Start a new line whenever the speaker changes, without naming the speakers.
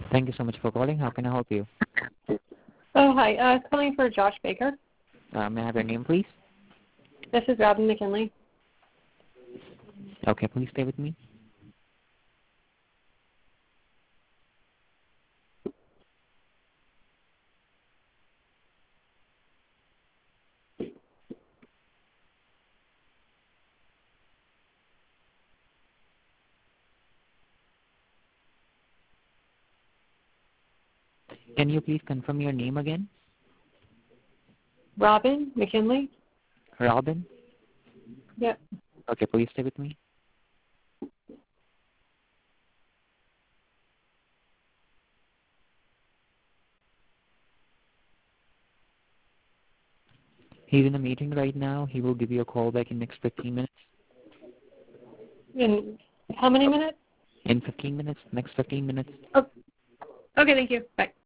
Thank you so much for calling. How can I help you?
Oh, hi. I was calling for Josh Baker.
May I have your name, please?
This is Robin McKinley.
Okay, please stay with me. Can you please confirm your name again?
Robin McKinley?
Robin?
Yep.
Okay, please stay with me. He's in a meeting right now. He will give you a call back in next 15 minutes.
In how many minutes?
In 15 minutes? Next 15 minutes?
Oh, okay, thank you. Bye.